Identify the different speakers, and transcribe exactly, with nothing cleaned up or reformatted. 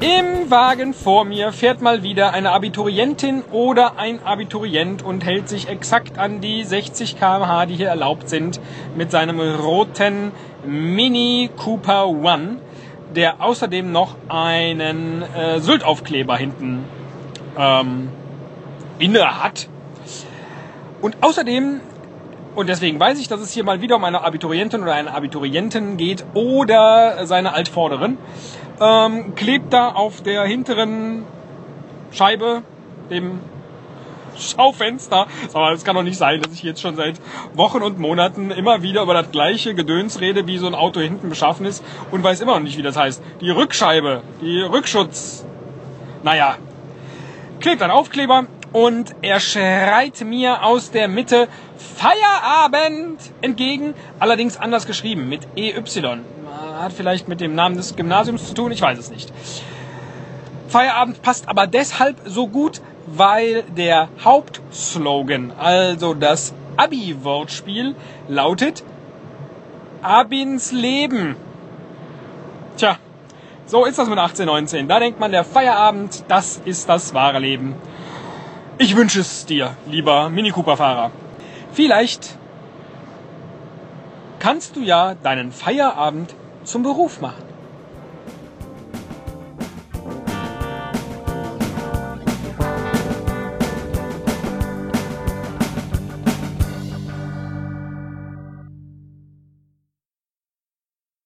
Speaker 1: Im Wagen vor mir fährt mal wieder eine Abiturientin oder ein Abiturient und hält sich exakt an die sechzig Kilometer pro Stunde, die hier erlaubt sind, mit seinem roten Mini Cooper One, der außerdem noch einen äh, Sylt-Aufkleber hinten ähm, inne hat. Und außerdem, und deswegen weiß ich, dass es hier mal wieder um eine Abiturientin oder einen Abiturienten geht oder seine Altvorderen, ähm, klebt da auf der hinteren Scheibe, dem Schaufenster. Aber es kann doch nicht sein, dass ich jetzt schon seit Wochen und Monaten immer wieder über das gleiche Gedöns rede, wie so ein Auto hinten beschaffen ist und weiß immer noch nicht, wie das heißt. Die Rückscheibe, die Rückschutz. Naja, klebt ein Aufkleber und er schreit mir aus der Mitte Feierabend entgegen, allerdings anders geschrieben, mit E Y. Hat vielleicht mit dem Namen des Gymnasiums zu tun, ich weiß es nicht. Feierabend passt aber deshalb so gut, weil der Hauptslogan, also das Abi-Wortspiel, lautet Ab ins Leben. Tja, so ist das mit achtzehn, neunzehn. Da denkt man, der Feierabend, das ist das wahre Leben. Ich wünsche es dir, lieber Mini Cooper-Fahrer. Vielleicht kannst du ja deinen Feierabend zum Beruf machen.